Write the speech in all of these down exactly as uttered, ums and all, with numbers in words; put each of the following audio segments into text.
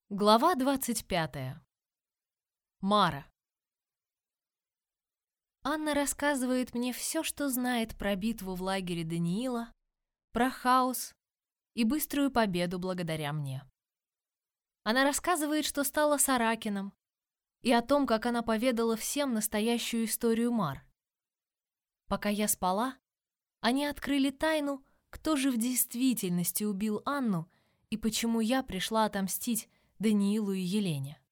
Глава двадцать пятая. Мара. Анна рассказывает мне все, что знает про битву в лагере Даниила, про хаос и быструю победу благодаря мне. Она рассказывает, что стала с Аракином, и о том, как она поведала всем настоящую историю Мар. Пока я спала, они открыли тайну, кто же в действительности убил Анну и почему я пришла отомстить Даниилу и Елене.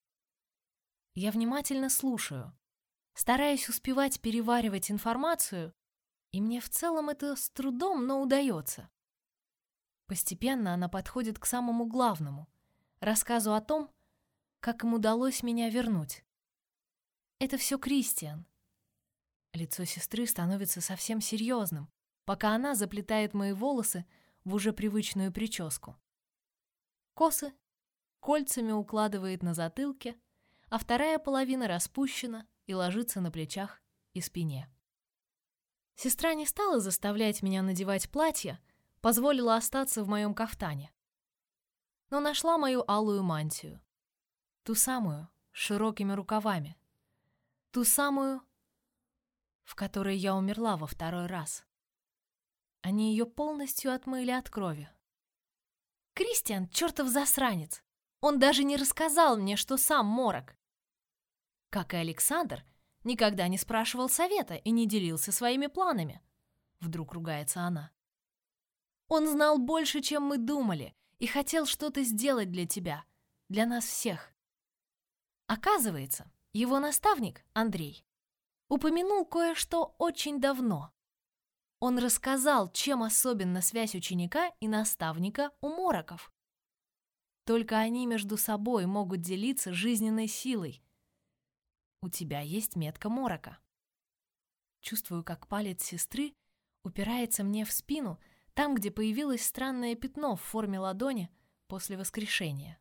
Я внимательно слушаю, стараясь успевать переваривать информацию, и мне в целом это с трудом, но удается. Постепенно она подходит к самому главному — рассказу о том, как им удалось меня вернуть. Это все Кристиан. Лицо сестры становится совсем серьезным, пока она заплетает мои волосы в уже привычную прическу. Косы кольцами укладывает на затылке, а вторая половина распущена и ложится на плечах и спине. Сестра не стала заставлять меня надевать платье, позволила остаться в моем кафтане. Но нашла мою алую мантию. Ту самую, с широкими рукавами. Ту самую, в которой я умерла во второй раз. Они ее полностью отмыли от крови. Кристиан — чертов засранец. Он даже не рассказал мне, что сам морок. Как и Александр, никогда не спрашивал совета и не делился своими планами. Вдруг ругается она. Он знал больше, чем мы думали, и хотел что-то сделать для тебя, для нас всех. Оказывается, его наставник, Андрей, упомянул кое-что очень давно. Он рассказал, чем особенна связь ученика и наставника у мороков. Только они между собой могут делиться жизненной силой. У тебя есть метка морока. Чувствую, как палец сестры упирается мне в спину, там, где появилось странное пятно в форме ладони после воскрешения.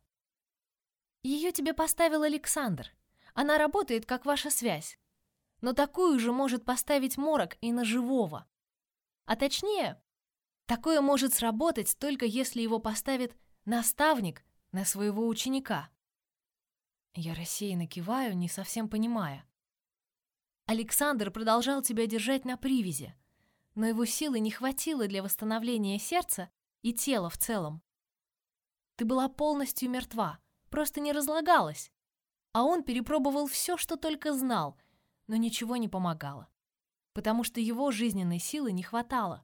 Ее тебе поставил Александр. Она работает, как ваша связь. Но такую же может поставить морок и на живого. А точнее, такое может сработать только если его поставит наставник на своего ученика. Я рассеянно киваю, не совсем понимая. Александр продолжал тебя держать на привязи, но его силы не хватило для восстановления сердца и тела в целом. Ты была полностью мертва, просто не разлагалась, а он перепробовал все, что только знал, но ничего не помогало, потому что его жизненной силы не хватало.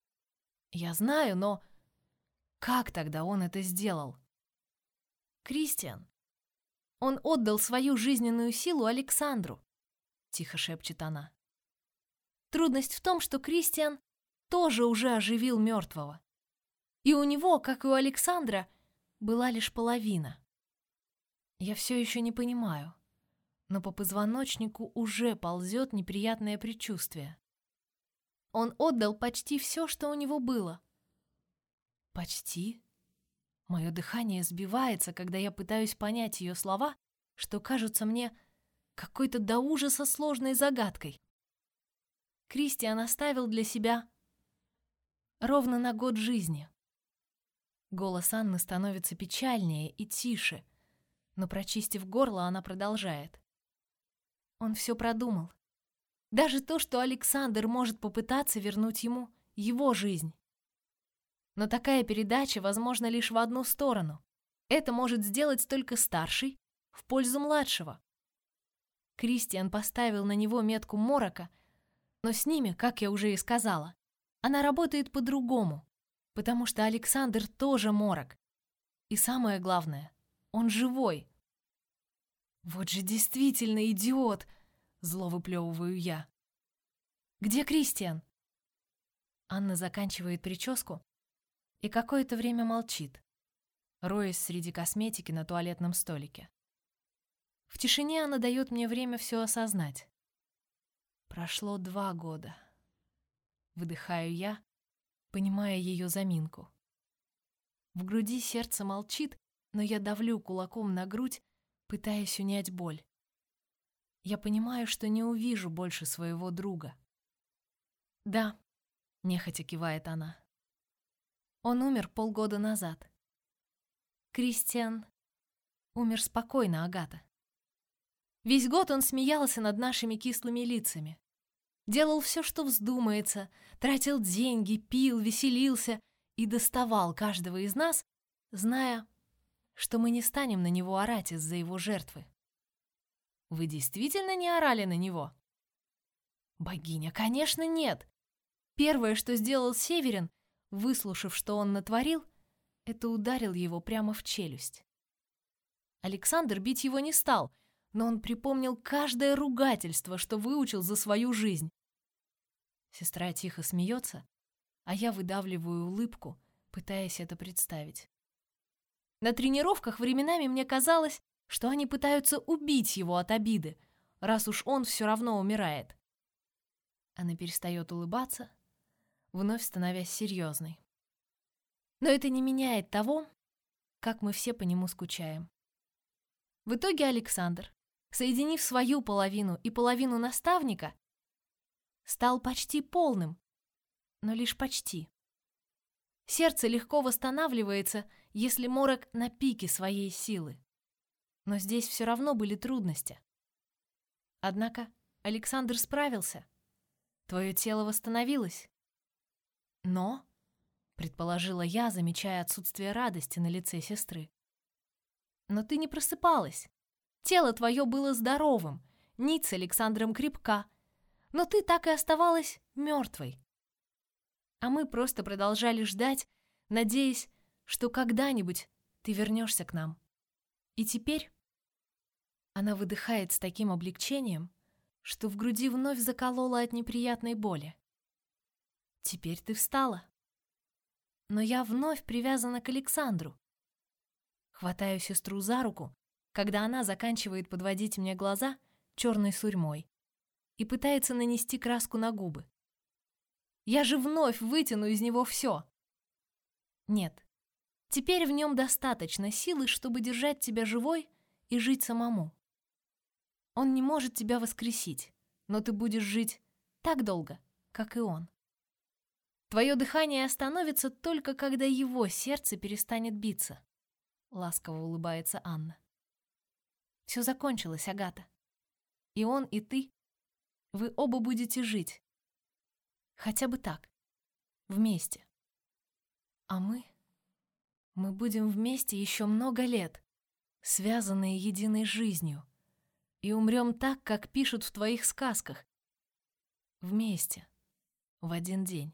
Я знаю, но как тогда он это сделал? Кристиан. Он отдал свою жизненную силу Александру, тихо шепчет она. Трудность в том, что Кристиан тоже уже оживил мертвого. И у него, как и у Александра, была лишь половина. Я все еще не понимаю, но по позвоночнику уже ползет неприятное предчувствие. Он отдал почти все, что у него было. Почти? Мое дыхание сбивается, когда я пытаюсь понять ее слова, что кажутся мне какой-то до ужаса сложной загадкой. Кристиан оставил для себя ровно на год жизни. Голос Анны становится печальнее и тише, но, прочистив горло, она продолжает. Он все продумал. Даже то, что Александр может попытаться вернуть ему его жизнь. Но такая передача возможна лишь в одну сторону. Это может сделать только старший в пользу младшего. Кристиан поставил на него метку морока, но с ними, как я уже и сказала, она работает по-другому, потому что Александр тоже морок. И самое главное, он живой. Вот же действительно идиот, зло выплевываю я. Где Кристиан? Анна заканчивает прическу и какое-то время молчит, роясь среди косметики на туалетном столике. В тишине она дает мне время все осознать. Прошло два года. Выдыхаю я, понимая ее заминку. В груди сердце молчит, но я давлю кулаком на грудь, пытаясь унять боль. Я понимаю, что не увижу больше своего друга. Да, нехотя кивает она. Он умер полгода назад. Кристиан умер спокойно, Агата. Весь год он смеялся над нашими кислыми лицами. Делал все, что вздумается, тратил деньги, пил, веселился и доставал каждого из нас, зная, что мы не станем на него орать из-за его жертвы. Вы действительно не орали на него? Богиня, конечно, нет. Первое, что сделал Северин, выслушав, что он натворил, это ударил его прямо в челюсть. Александр бить его не стал, но он припомнил каждое ругательство, что выучил за свою жизнь. Сестра тихо смеется, а я выдавливаю улыбку, пытаясь это представить. На тренировках временами мне казалось, что они пытаются убить его от обиды, раз уж он все равно умирает. Она перестает улыбаться, вновь становясь серьезной. Но это не меняет того, как мы все по нему скучаем. В итоге Александр, соединив свою половину и половину наставника, стал почти полным, но лишь почти. Сердце легко восстанавливается, если морок на пике своей силы. Но здесь все равно были трудности. Однако Александр справился. Твое тело восстановилось. Но, предположила я, замечая отсутствие радости на лице сестры, но ты не просыпалась. Тело твое было здоровым, нить с Александром крепка, но ты так и оставалась мертвой. А мы просто продолжали ждать, надеясь, что когда-нибудь ты вернешься к нам. И теперь она выдыхает с таким облегчением, что в груди вновь заколола от неприятной боли. Теперь ты встала. Но я вновь привязана к Александру. Хватаю сестру за руку, когда она заканчивает подводить мне глаза черной сурьмой и пытается нанести краску на губы. Я же вновь вытяну из него все. Нет, теперь в нем достаточно силы, чтобы держать тебя живой и жить самому. Он не может тебя воскресить, но ты будешь жить так долго, как и он. Твое дыхание остановится только, когда его сердце перестанет биться. Ласково улыбается Анна. Все закончилось, Агата. И он, и ты, вы оба будете жить. Хотя бы так, вместе. А мы, мы будем вместе еще много лет, связанные единой жизнью, и умрем так, как пишут в твоих сказках. Вместе, в один день.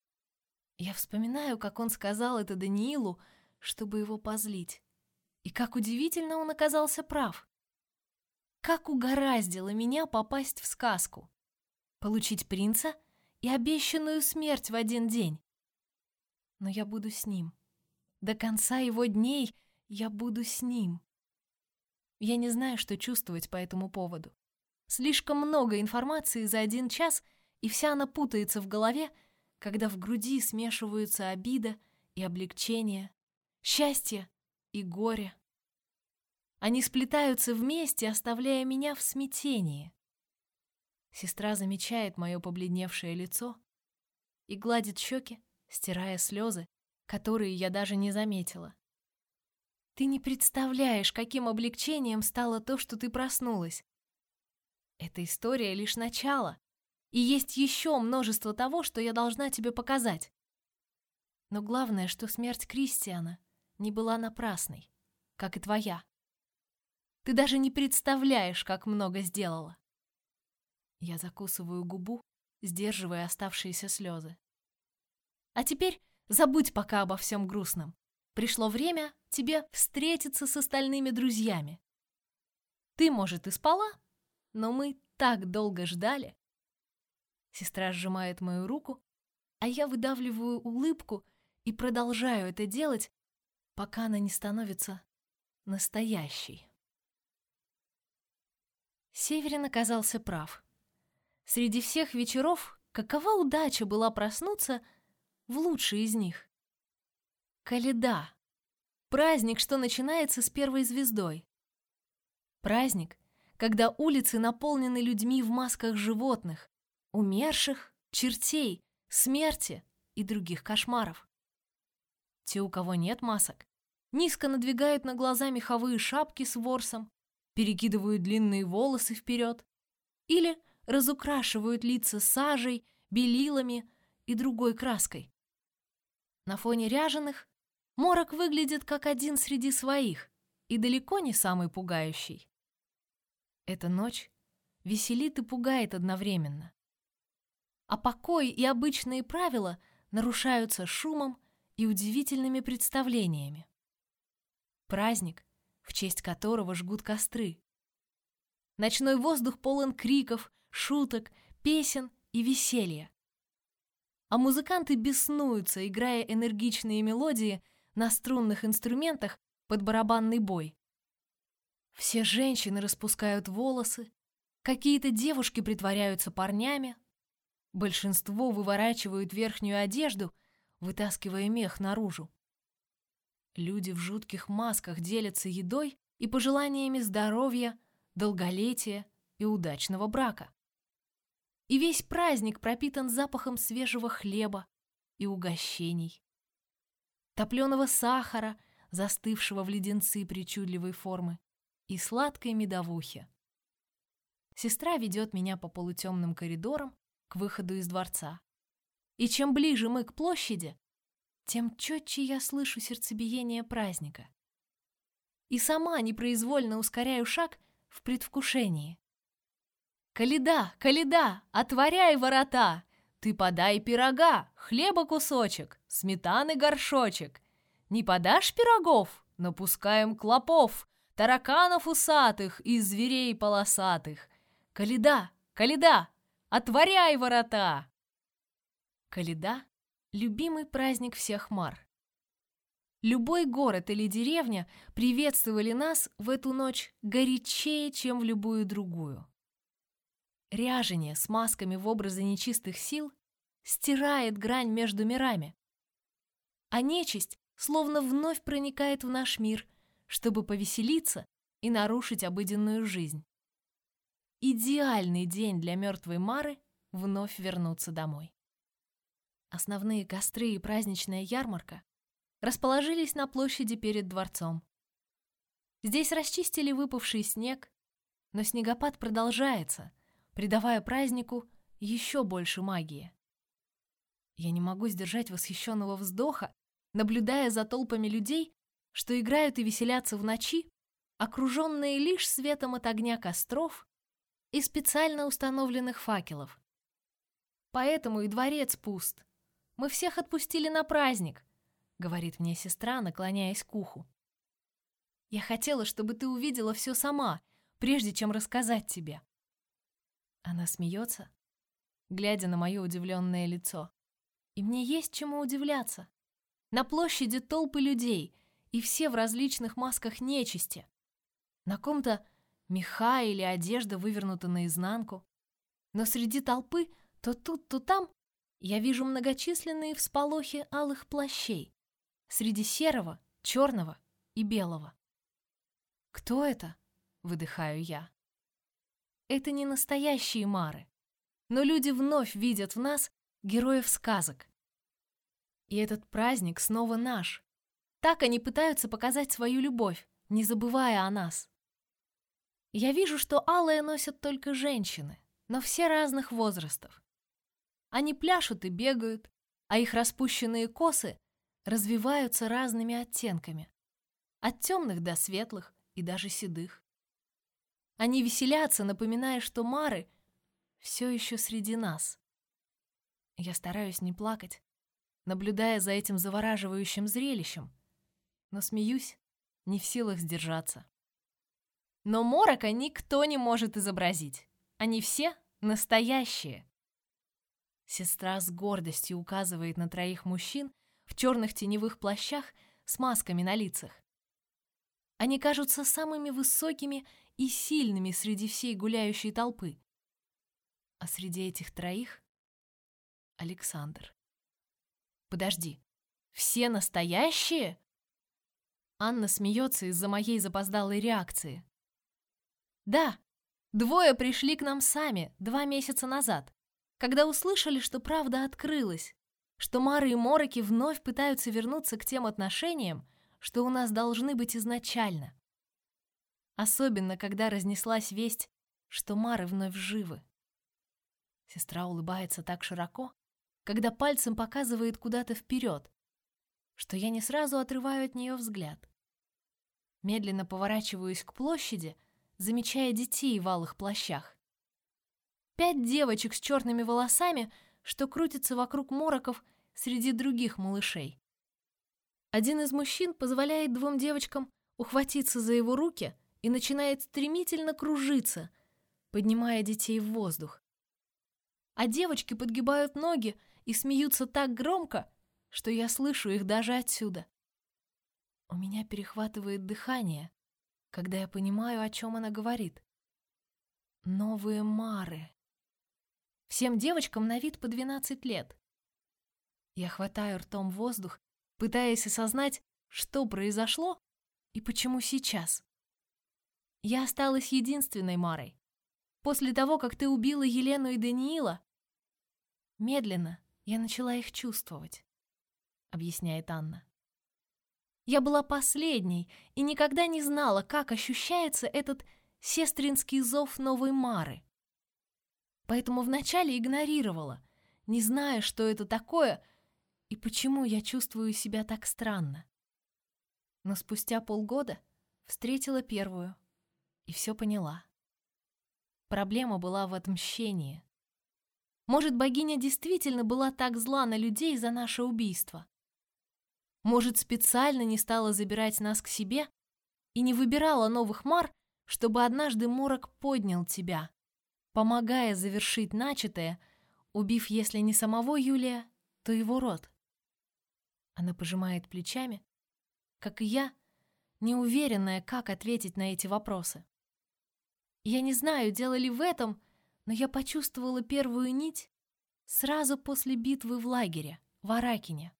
Я вспоминаю, как он сказал это Даниилу, чтобы его позлить. И как удивительно он оказался прав. Как угораздило меня попасть в сказку. Получить принца и обещанную смерть в один день. Но я буду с ним. До конца его дней я буду с ним. Я не знаю, что чувствовать по этому поводу. Слишком много информации за один час, и вся она путается в голове, когда в груди смешиваются обида и облегчение, счастье и горе. Они сплетаются вместе, оставляя меня в смятении. Сестра замечает мое побледневшее лицо и гладит щеки, стирая слезы, которые я даже не заметила. Ты не представляешь, каким облегчением стало то, что ты проснулась. Эта история лишь начало, и есть еще множество того, что я должна тебе показать. Но главное, что смерть Кристиана не была напрасной, как и твоя. Ты даже не представляешь, как много сделала. Я закусываю губу, сдерживая оставшиеся слезы. А теперь забудь пока обо всем грустном. Пришло время тебе встретиться с остальными друзьями. Ты, может, и спала, но мы так долго ждали. Сестра сжимает мою руку, а я выдавливаю улыбку и продолжаю это делать, пока она не становится настоящей. Северин оказался прав. Среди всех вечеров какова удача была проснуться в лучший из них. Коляда. Праздник, что начинается с первой звездой. Праздник, когда улицы наполнены людьми в масках животных, умерших, чертей, смерти и других кошмаров. Те, у кого нет масок, низко надвигают на глаза меховые шапки с ворсом, перекидывают длинные волосы вперед или разукрашивают лица сажей, белилами и другой краской. На фоне ряженых морок выглядит как один среди своих и далеко не самый пугающий. Эта ночь веселит и пугает одновременно. А покой и обычные правила нарушаются шумом и удивительными представлениями. Праздник, в честь которого жгут костры. Ночной воздух полон криков, шуток, песен и веселья. А музыканты беснуются, играя энергичные мелодии на струнных инструментах под барабанный бой. Все женщины распускают волосы, какие-то девушки притворяются парнями, большинство выворачивают верхнюю одежду, вытаскивая мех наружу. Люди в жутких масках делятся едой и пожеланиями здоровья, долголетия и удачного брака. И весь праздник пропитан запахом свежего хлеба и угощений, топленого сахара, застывшего в леденцы причудливой формы, и сладкой медовухи. Сестра ведет меня по полутемным коридорам к выходу из дворца. И чем ближе мы к площади, тем четче я слышу сердцебиение праздника. И сама непроизвольно ускоряю шаг в предвкушении. «Коляда, коляда, отворяй ворота! Ты подай пирога, хлеба кусочек, сметаны горшочек. Не подашь пирогов? Напускаем клопов, тараканов усатых и зверей полосатых. Коляда, коляда, отворяй ворота!» Коляда — любимый праздник всех мар. Любой город или деревня приветствовали нас в эту ночь горячее, чем в любую другую. Ряжение с масками в образы нечистых сил стирает грань между мирами, а нечисть словно вновь проникает в наш мир, чтобы повеселиться и нарушить обыденную жизнь. Идеальный день для мертвой Мары вновь вернуться домой. Основные костры и праздничная ярмарка расположились на площади перед дворцом. Здесь расчистили выпавший снег, но снегопад продолжается, придавая празднику еще больше магии. Я не могу сдержать восхищенного вздоха, наблюдая за толпами людей, что играют и веселятся в ночи, окруженные лишь светом от огня костров и специально установленных факелов. Поэтому и дворец пуст. Мы всех отпустили на праздник, говорит мне сестра, наклоняясь к уху. Я хотела, чтобы ты увидела все сама, прежде чем рассказать тебе. Она смеется, глядя на мое удивленное лицо. И мне есть чему удивляться. На площади толпы людей, и все в различных масках нечисти. На ком-то меха или одежда вывернута наизнанку. Но среди толпы то тут, то там я вижу многочисленные всполохи алых плащей среди серого, черного и белого. «Кто это?» — выдыхаю я. Это не настоящие мары, но люди вновь видят в нас героев сказок. И этот праздник снова наш. Так они пытаются показать свою любовь, не забывая о нас. Я вижу, что алое носят только женщины, но все разных возрастов. Они пляшут и бегают, а их распущенные косы развиваются разными оттенками, от темных до светлых и даже седых. Они веселятся, напоминая, что мары все еще среди нас. Я стараюсь не плакать, наблюдая за этим завораживающим зрелищем, но смеюсь, не в силах сдержаться. Но морока никто не может изобразить. Они все настоящие. Сестра с гордостью указывает на троих мужчин в черных теневых плащах с масками на лицах. Они кажутся самыми высокими и сильными среди всей гуляющей толпы. А среди этих троих — Александр. Подожди, все настоящие? Анна смеется из-за моей запоздалой реакции. Да, двое пришли к нам сами два месяца назад, когда услышали, что правда открылась, что Мары и Мороки вновь пытаются вернуться к тем отношениям, что у нас должны быть изначально. Особенно, когда разнеслась весть, что Мары вновь живы. Сестра улыбается так широко, когда пальцем показывает куда-то вперед, что я не сразу отрываю от нее взгляд. Медленно поворачиваюсь к площади, замечая детей в алых плащах. Пять девочек с черными волосами, что крутятся вокруг мороков среди других малышей. Один из мужчин позволяет двум девочкам ухватиться за его руки и начинает стремительно кружиться, поднимая детей в воздух. А девочки подгибают ноги и смеются так громко, что я слышу их даже отсюда. У меня перехватывает дыхание, когда я понимаю, о чем она говорит. Новые Мары. Всем девочкам на вид по двенадцать лет. Я хватаю ртом воздух, пытаясь осознать, что произошло и почему сейчас. Я осталась единственной Марой. После того, как ты убила Елену и Даниила, медленно я начала их чувствовать, объясняет Анна. Я была последней и никогда не знала, как ощущается этот сестринский зов новой Мары. Поэтому вначале игнорировала, не зная, что это такое и почему я чувствую себя так странно. Но спустя полгода встретила первую и все поняла. Проблема была в отмщении. Может, богиня действительно была так зла на людей за наше убийство? Может, специально не стала забирать нас к себе и не выбирала новых Мар, чтобы однажды Морок поднял тебя, помогая завершить начатое, убив, если не самого Юлия, то его род? Она пожимает плечами, как и я, неуверенная, как ответить на эти вопросы. Я не знаю, дело ли в этом, но я почувствовала первую нить сразу после битвы в лагере, в Аракине.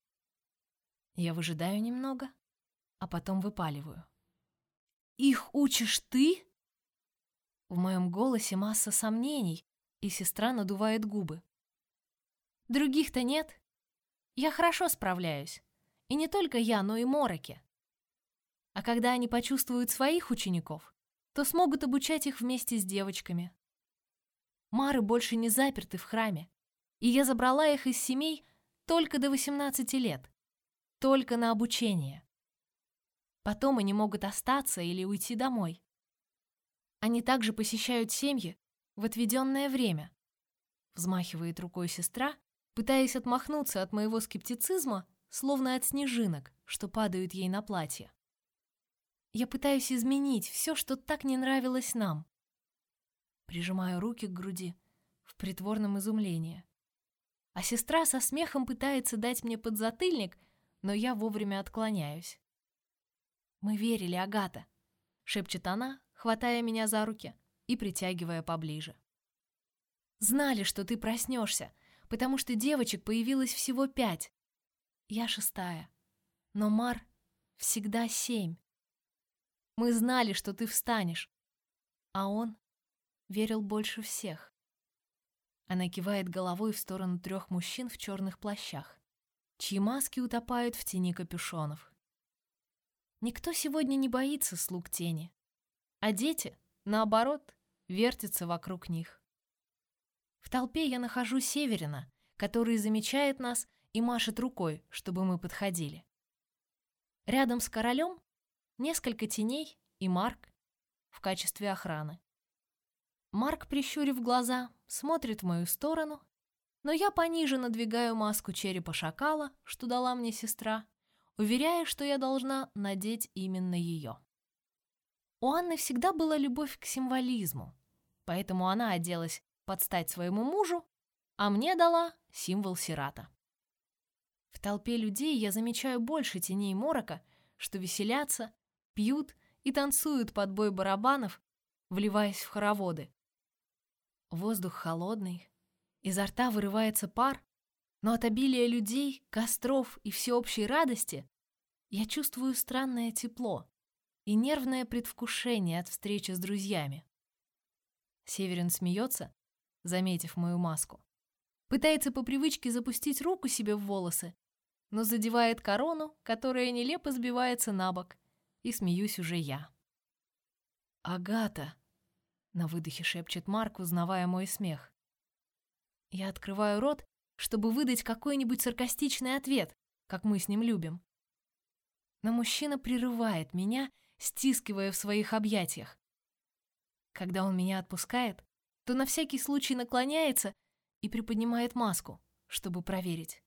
Я выжидаю немного, а потом выпаливаю. «Их учишь ты?» В моем голосе масса сомнений, и сестра надувает губы. «Других-то нет. Я хорошо справляюсь. И не только я, но и мороки. А когда они почувствуют своих учеников, то смогут обучать их вместе с девочками. Мары больше не заперты в храме, и я забрала их из семей только до восемнадцати лет, только на обучение. Потом они могут остаться или уйти домой. Они также посещают семьи в отведенное время», взмахивает рукой сестра, пытаясь отмахнуться от моего скептицизма, словно от снежинок, что падают ей на платье. Я пытаюсь изменить все, что так не нравилось нам. Прижимаю руки к груди в притворном изумлении. А сестра со смехом пытается дать мне подзатыльник, но я вовремя отклоняюсь. «Мы верили, Агата», — шепчет она, хватая меня за руки и притягивая поближе. «Знали, что ты проснешься, потому что девочек появилось всего пять. Я шестая, но Мар всегда семь. Мы знали, что ты встанешь, а он верил больше всех». Она кивает головой в сторону трех мужчин в черных плащах, чьи маски утопают в тени капюшонов. Никто сегодня не боится слуг тени, а дети, наоборот, вертятся вокруг них. В толпе я нахожу Северина, который замечает нас и машет рукой, чтобы мы подходили. Рядом с королем несколько теней и Марк в качестве охраны. Марк, прищурив глаза, смотрит в мою сторону, но я пониже надвигаю маску черепа шакала, что дала мне сестра, уверяя, что я должна надеть именно ее. У Анны всегда была любовь к символизму, поэтому она оделась под стать своему мужу, а мне дала символ Сирата. В толпе людей я замечаю больше теней морока, что веселятся, пьют и танцуют под бой барабанов, вливаясь в хороводы. Воздух холодный, изо рта вырывается пар, но от обилия людей, костров и всеобщей радости я чувствую странное тепло и нервное предвкушение от встречи с друзьями. Северин смеется, заметив мою маску, пытается по привычке запустить руку себе в волосы, но задевает корону, которая нелепо сбивается на бок, и смеюсь уже я. «Агата!» — на выдохе шепчет Марк, узнавая мой смех. Я открываю рот, чтобы выдать какой-нибудь саркастичный ответ, как мы с ним любим. Но мужчина прерывает меня, стискивая в своих объятиях. Когда он меня отпускает, то на всякий случай наклоняется и приподнимает маску, чтобы проверить.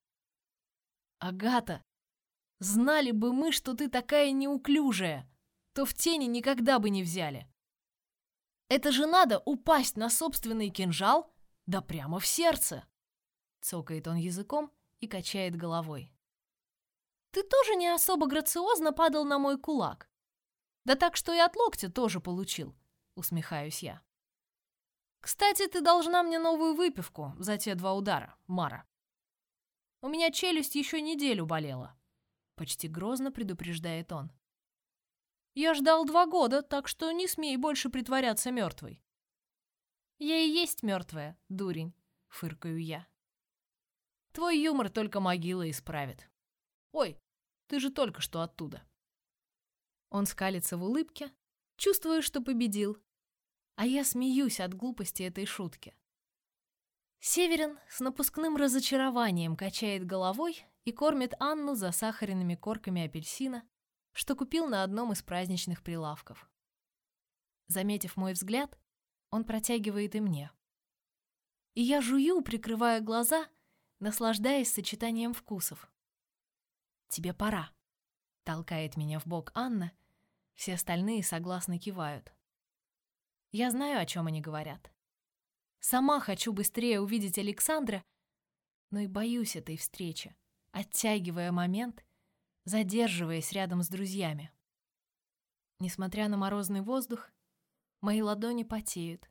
«Агата, знали бы мы, что ты такая неуклюжая, то в тени никогда бы не взяли. Это же надо упасть на собственный кинжал, да прямо в сердце!» Цокает он языком и качает головой. «Ты тоже не особо грациозно падал на мой кулак. Да так, что и от локтя тоже получил», — усмехаюсь я. «Кстати, ты должна мне новую выпивку за те два удара, Мара. У меня челюсть еще неделю болела», — почти грозно предупреждает он. «Я ждал два года, так что не смей больше притворяться мертвой». «Я и есть мертвая, дурень», — фыркаю я. «Твой юмор только могила исправит. Ой, ты же только что оттуда». Он скалится в улыбке, чувствую, что победил, а я смеюсь от глупости этой шутки. Северин с напускным разочарованием качает головой и кормит Анну засахаренными корками апельсина, что купил на одном из праздничных прилавков. Заметив мой взгляд, он протягивает и мне. И я жую, прикрывая глаза, наслаждаясь сочетанием вкусов. «Тебе пора», — толкает меня в бок Анна, все остальные согласно кивают. Я знаю, о чем они говорят. Сама хочу быстрее увидеть Александра, но и боюсь этой встречи, оттягивая момент, задерживаясь рядом с друзьями. Несмотря на морозный воздух, мои ладони потеют.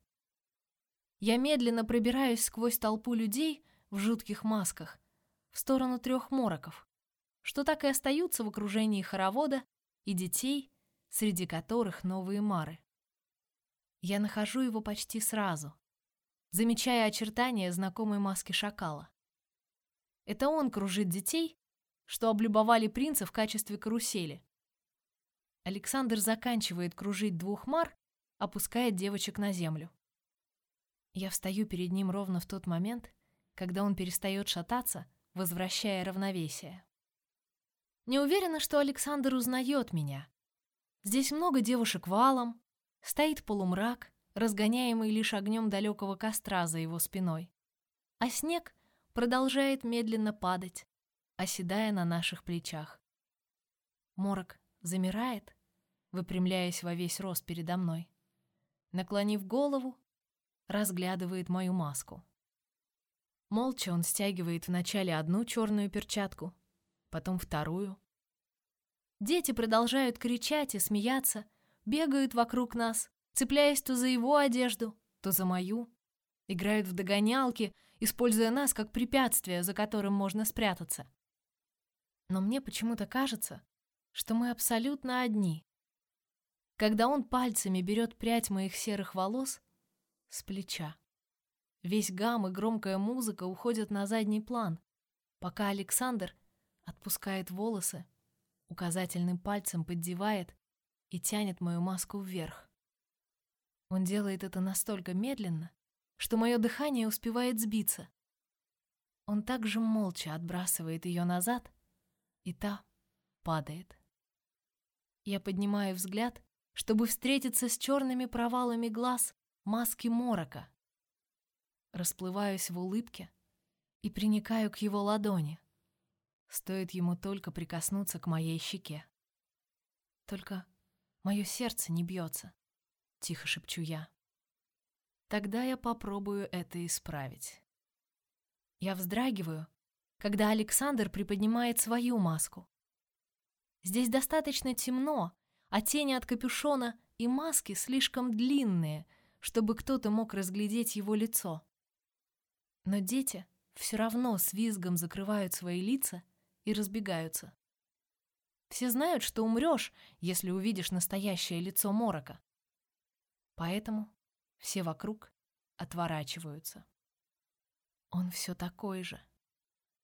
Я медленно пробираюсь сквозь толпу людей в жутких масках в сторону трех мороков, что так и остаются в окружении хоровода и детей, среди которых новые мары. Я нахожу его почти сразу, замечая очертания знакомой маски шакала. Это он кружит детей, что облюбовали принца в качестве карусели. Александр заканчивает кружить двух мар, опускает девочек на землю. Я встаю перед ним ровно в тот момент, когда он перестает шататься, возвращая равновесие. Не уверена, что Александр узнает меня. Здесь много девушек валом, стоит полумрак, разгоняемый лишь огнем далекого костра за его спиной, а снег продолжает медленно падать, оседая на наших плечах. Морок замирает, выпрямляясь во весь рост передо мной, наклонив голову, разглядывает мою маску. Молча он стягивает вначале одну черную перчатку, потом вторую. Дети продолжают кричать и смеяться, бегают вокруг нас, цепляясь то за его одежду, то за мою, играют в догонялки, используя нас как препятствие, за которым можно спрятаться. Но мне почему-то кажется, что мы абсолютно одни. Когда он пальцами берет прядь моих серых волос с плеча. Весь гам и громкая музыка уходят на задний план, пока Александр отпускает волосы, указательным пальцем поддевает и тянет мою маску вверх. Он делает это настолько медленно, что мое дыхание успевает сбиться. Он также молча отбрасывает ее назад, и та падает. Я поднимаю взгляд, чтобы встретиться с черными провалами глаз маски морока. Расплываюсь в улыбке и приникаю к его ладони. Стоит ему только прикоснуться к моей щеке. Только мое сердце не бьется, тихо шепчу я. Тогда я попробую это исправить. Я вздрагиваю, когда Александр приподнимает свою маску. Здесь достаточно темно, а тени от капюшона и маски слишком длинные, чтобы кто-то мог разглядеть его лицо. Но дети все равно с визгом закрывают свои лица и разбегаются. Все знают, что умрешь, если увидишь настоящее лицо морока. Поэтому все вокруг отворачиваются. Он все такой же.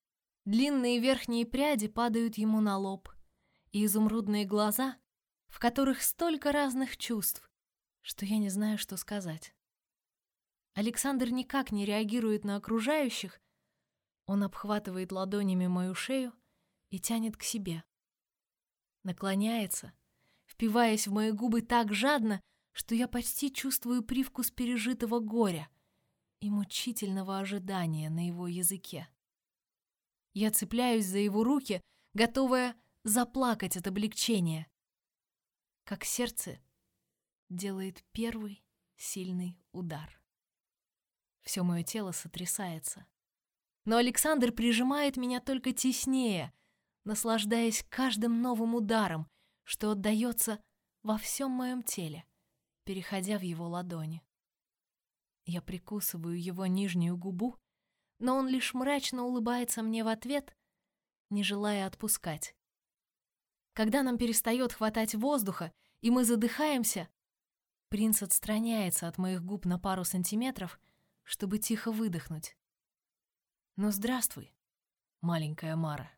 Длинные верхние пряди падают ему на лоб, и изумрудные глаза, в которых столько разных чувств, что я не знаю, что сказать. Александр никак не реагирует на окружающих. Он обхватывает ладонями мою шею и тянет к себе. Наклоняется, впиваясь в мои губы так жадно, что я почти чувствую привкус пережитого горя и мучительного ожидания на его языке. Я цепляюсь за его руки, готовая заплакать от облегчения, как сердце делает первый сильный удар. Все мое тело сотрясается. Но Александр прижимает меня только теснее, наслаждаясь каждым новым ударом, что отдается во всем моем теле, переходя в его ладони. Я прикусываю его нижнюю губу, но он лишь мрачно улыбается мне в ответ, не желая отпускать. Когда нам перестает хватать воздуха, и мы задыхаемся, принц отстраняется от моих губ на пару сантиметров, чтобы тихо выдохнуть. Ну, здравствуй, маленькая Мара.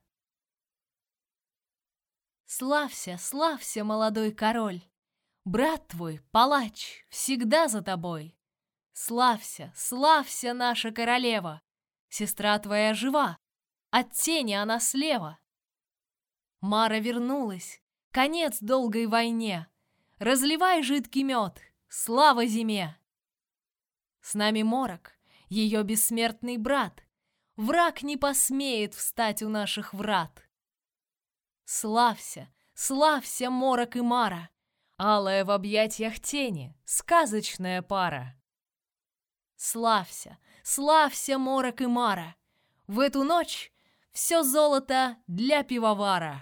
Славься, славься, молодой король! Брат твой, палач, всегда за тобой. Славься, славься, наша королева! Сестра твоя жива, от тени она слева. Мара вернулась, конец долгой войне. Разливай жидкий мед, слава зиме! С нами Морок, ее бессмертный брат. Враг не посмеет встать у наших врат. Славься, славься, Морок и Мара, алая в объятиях тени, сказочная пара. Славься, славься, Морок и Мара, в эту ночь все золото для пивовара.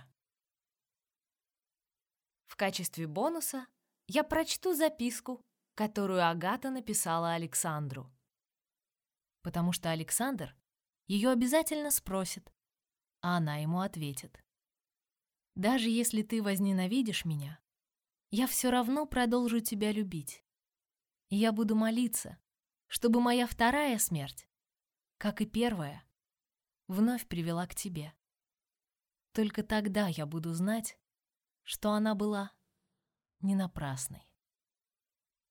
В качестве бонуса я прочту записку, которую Агата написала Александру. Потому что Александр ее обязательно спросит, а она ему ответит. Даже если ты возненавидишь меня, я все равно продолжу тебя любить. И я буду молиться, чтобы моя вторая смерть, как и первая, вновь привела к тебе. Только тогда я буду знать, что она была не напрасной.